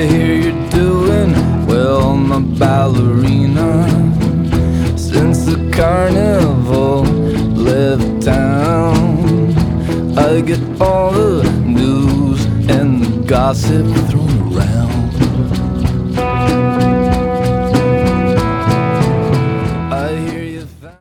I hear you're doing well, my ballerina. Since the carnival left town, I get all the news and the gossip thrown around.